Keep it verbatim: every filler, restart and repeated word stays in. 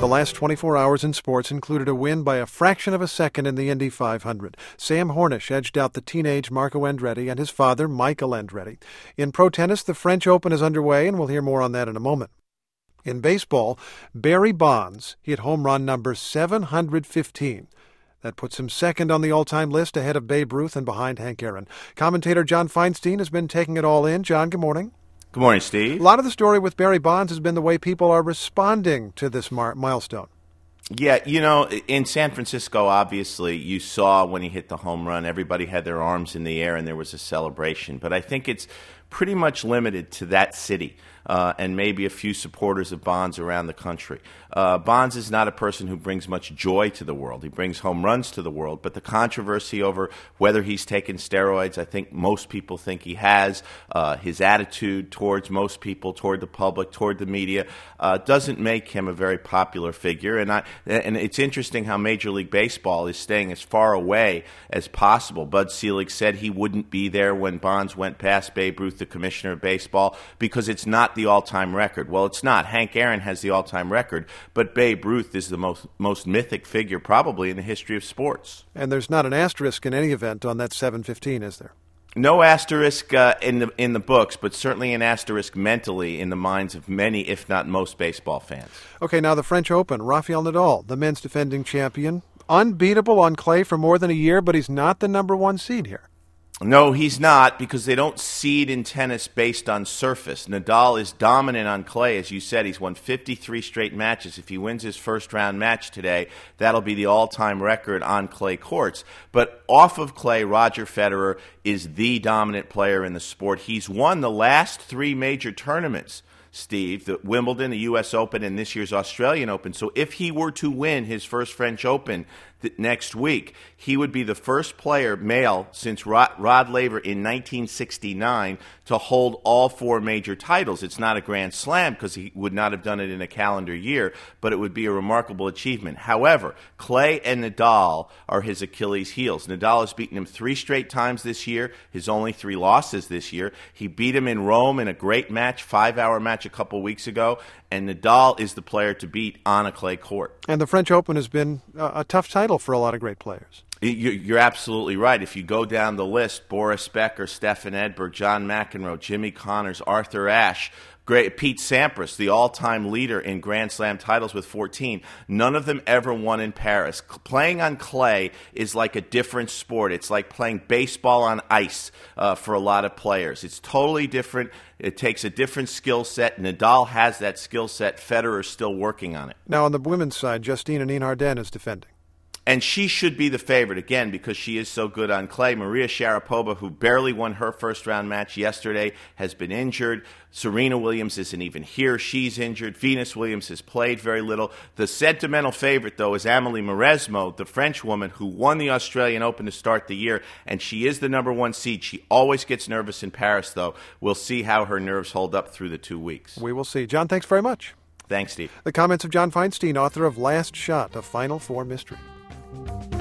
The last twenty-four hours in sports included a win by a fraction of a second in the Indy five hundred. Sam Hornish edged out the teenage Marco Andretti and his father, Michael Andretti. In pro tennis, the French Open is underway, and we'll hear more on that in a moment. In baseball, Barry Bonds hit home run number seven hundred fifteen. That puts him second on the all-time list, ahead of Babe Ruth and behind Hank Aaron. Commentator John Feinstein has been taking it all in. John, good morning. Good morning, Steve. A lot of the story with Barry Bonds has been the way people are responding to this mar- milestone. Yeah, you know, in San Francisco, obviously, you saw when he hit the home run, everybody had their arms in the air and there was a celebration. But I think it's pretty much limited to that city uh, and maybe a few supporters of Bonds around the country. Uh, Bonds is not a person who brings much joy to the world. He brings home runs to the world, but the controversy over whether he's taken steroids, I think most people think he has. Uh, his attitude towards most people, toward the public, toward the media, uh, doesn't make him a very popular figure. And I, and it's interesting how Major League Baseball is staying as far away as possible. Bud Selig said he wouldn't be there when Bonds went past Babe Ruth, the commissioner of baseball, because it's not the all-time record. Well, it's not. Hank Aaron has the all-time record, but Babe Ruth is the most most mythic figure probably in the history of sports. And there's not an asterisk in any event on that seven fifteen, is there? No asterisk uh, in the in the books, but certainly an asterisk mentally in the minds of many, if not most, baseball fans. Okay, now the French Open. Rafael Nadal, the men's defending champion, unbeatable on clay for more than a year, but he's not the number one seed here. No, he's not, because they don't seed in tennis based on surface. Nadal is dominant on clay. As you said, he's won fifty-three straight matches. If he wins his first-round match today, that'll be the all-time record on clay courts. But off of clay, Roger Federer is the dominant player in the sport. He's won the last three major tournaments, Steve, the Wimbledon, the U S Open, and this year's Australian Open. So if he were to win his first French Open th- next week, he would be the first player, male, since Rod, Rod Laver in nineteen sixty-nine to hold all four major titles. It's not a Grand Slam because he would not have done it in a calendar year, but it would be a remarkable achievement. However, Clay and Nadal are his Achilles' heels. Nadal has beaten him three straight times this year, his only three losses this year. He beat him in Rome in a great match, five-hour match a couple weeks ago, and Nadal is the player to beat on a clay court. And the French Open has been a tough title for a lot of great players. You're absolutely right. If you go down the list, Boris Becker, Stefan Edberg, John McEnroe, Jimmy Connors, Arthur Ashe, Great Pete Sampras, the all-time leader in Grand Slam titles with fourteen. None of them ever won in Paris. C- playing on clay is like a different sport. It's like playing baseball on ice uh, for a lot of players. It's totally different. It takes a different skill set. Nadal has that skill set. Federer is still working on it. Now on the women's side, Justine Henin-Hardenne is defending. And she should be the favorite, again, because she is so good on clay. Maria Sharapova, who barely won her first-round match yesterday, has been injured. Serena Williams isn't even here. She's injured. Venus Williams has played very little. The sentimental favorite, though, is Amélie Mauresmo, the French woman who won the Australian Open to start the year, and she is the number one seed. She always gets nervous in Paris, though. We'll see how her nerves hold up through the two weeks. We will see. John, thanks very much. Thanks, Steve. The comments of John Feinstein, author of Last Shot, a Final Four Mystery.